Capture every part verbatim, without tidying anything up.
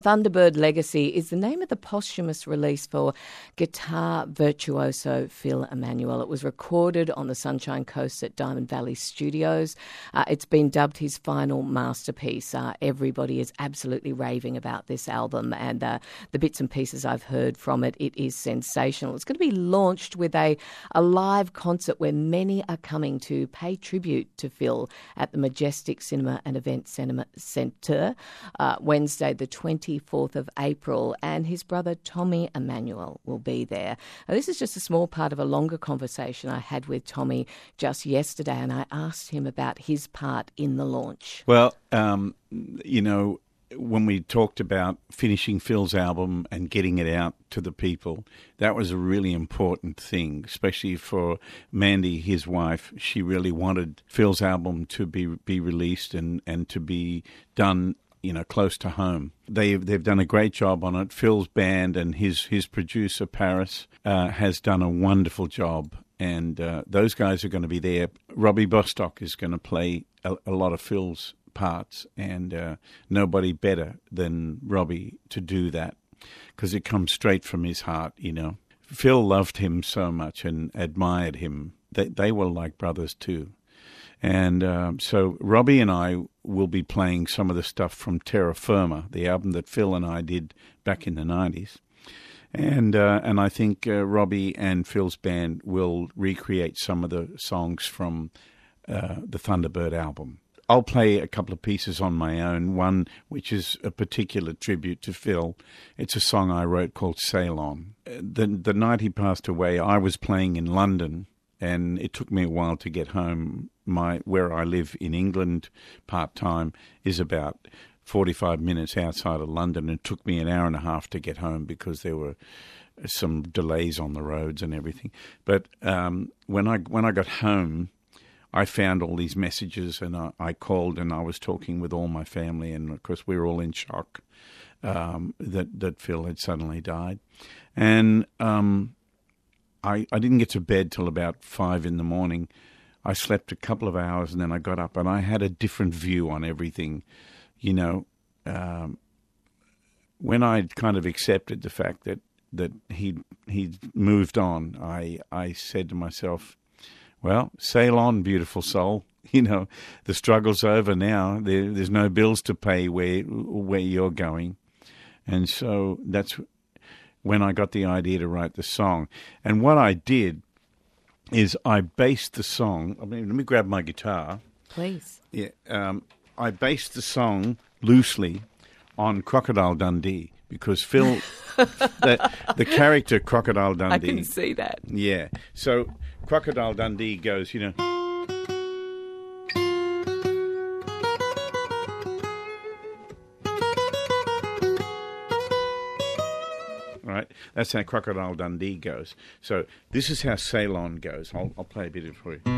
Thunderbird Legacy is the name of the posthumous release for guitar virtuoso Phil Emmanuel. It was recorded on the Sunshine Coast at Diamond Valley Studios. Uh, it's been dubbed his final masterpiece. Uh, everybody is absolutely raving about this album, and uh, the bits and pieces I've heard from it, it is sensational. It's going to be launched with a, a live concert where many are coming to pay tribute to Phil at the Majestic Cinema and Event Centre uh, Wednesday the twentieth. twenty-fourth of April, and his brother Tommy Emmanuel will be there. Now, this is just a small part of a longer conversation I had with Tommy just yesterday, and I asked him about his part in the launch. Well, um, you know, when we talked about finishing Phil's album and getting it out to the people, that was a really important thing, especially for Mandy, his wife. She really wanted Phil's album to be be released and, and to be done, you know, close to home. They've, they've done a great job on it. Phil's band and his, his producer, Paris, uh, has done a wonderful job. And uh, those guys are going to be there. Robbie Bostock is going to play a, a lot of Phil's parts, and uh, nobody better than Robbie to do that, because it comes straight from his heart, you know. Phil loved him so much and admired him. They, they were like brothers too. And um, so Robbie and I will be playing some of the stuff from Terra Firma, the album that Phil and I did back in the nineties. And uh, and I think uh, Robbie and Phil's band will recreate some of the songs from uh, the Thunderbird album. I'll play a couple of pieces on my own, one which is a particular tribute to Phil. It's a song I wrote called Sail On. The, the night he passed away, I was playing in London, and it took me a while to get home. My where I live in England part-time is about forty-five minutes outside of London. It took me an hour and a half to get home because there were some delays on the roads and everything. But um, when I when I got home, I found all these messages, and I, I called, and I was talking with all my family, and of course we were all in shock um, that, that Phil had suddenly died. And um, I, I didn't get to bed till about five in the morning. I slept a couple of hours, and then I got up, and I had a different view on everything. You know, um, when I'd kind of accepted the fact that, that he'd, he'd moved on, I, I said to myself, well, sail on, beautiful soul. You know, the struggle's over now. There, there's no bills to pay where where you're going. And so that's when I got the idea to write the song. And what I did is I based the song. I mean, let me grab my guitar. Please. Yeah, um, I based the song loosely on Crocodile Dundee, because Phil, the, the character Crocodile Dundee. I can see that. Yeah. So Crocodile Dundee goes, you know. Right? That's how Crocodile Dundee goes. So this is how Sail On goes. I'll, I'll play a bit of it for you.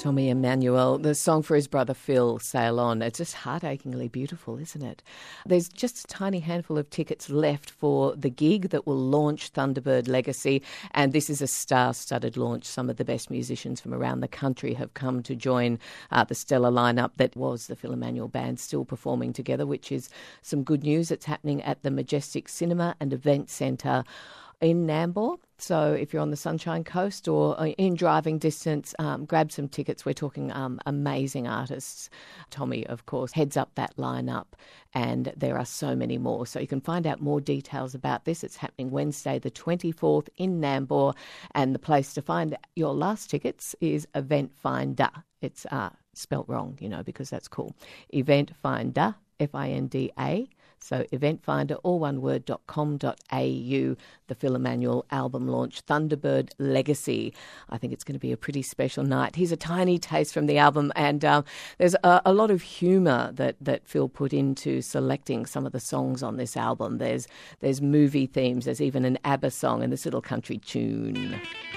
Tommy Emmanuel, the song for his brother Phil, Sail On. It's just heart-achingly beautiful, isn't it? There's just a tiny handful of tickets left for the gig that will launch Thunderbird Legacy, and this is a star-studded launch. Some of the best musicians from around the country have come to join uh, the stellar lineup that was the Phil Emmanuel Band still performing together, which is some good news. It's happening at the Majestic Cinema and Event Centre in Nambour. So if you're on the Sunshine Coast or in driving distance, um, grab some tickets. We're talking um, amazing artists. Tommy, of course, heads up that lineup, and there are so many more. So you can find out more details about this. It's happening Wednesday the twenty-fourth in Nambour, and the place to find your last tickets is Event Finder. It's uh, spelt wrong, you know, because that's cool. Event Finder, F I N D A. So eventfinder, all one word, dot com dot a u, the Phil Emmanuel album launch, Thunderbird Legacy. I think it's going to be a pretty special night. Here's a tiny taste from the album, and um, there's a, a lot of humour that, that Phil put into selecting some of the songs on this album. There's, there's movie themes, there's even an ABBA song and this little country tune.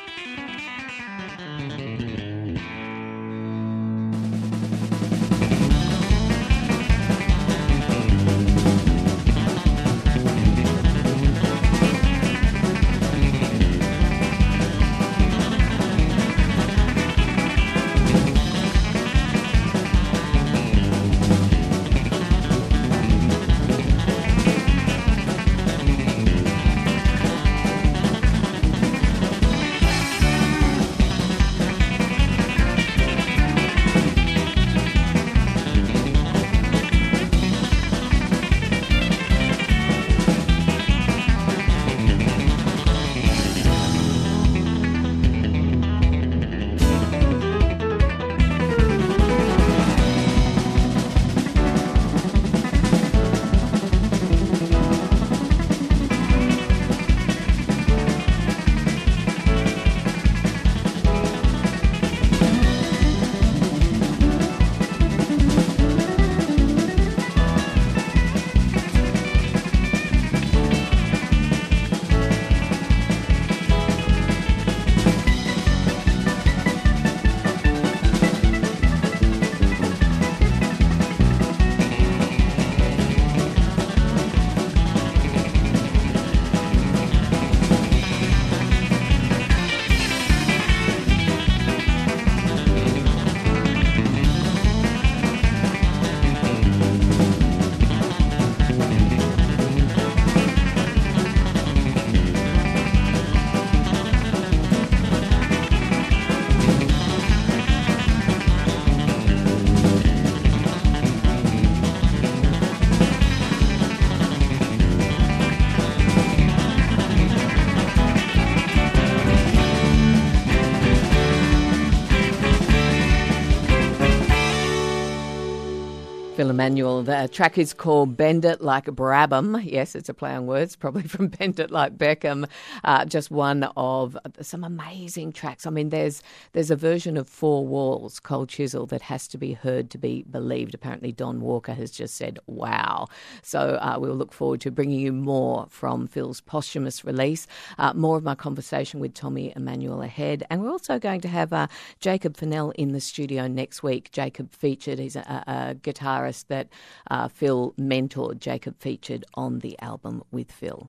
Phil Emmanuel. The track is called Bend It Like Brabham. Yes, it's a play on words, probably from Bend It Like Beckham. Uh, just one of some amazing tracks. I mean, there's there's a version of Four Walls, Cold Chisel, that has to be heard to be believed. Apparently, Don Walker has just said, wow. So uh, we'll look forward to bringing you more from Phil's posthumous release. Uh, more of my conversation with Tommy Emmanuel ahead. And we're also going to have uh, Jacob Fennell in the studio next week. Jacob featured, he's a, a guitarist that uh, Phil mentored. Jacob featured on the album with Phil.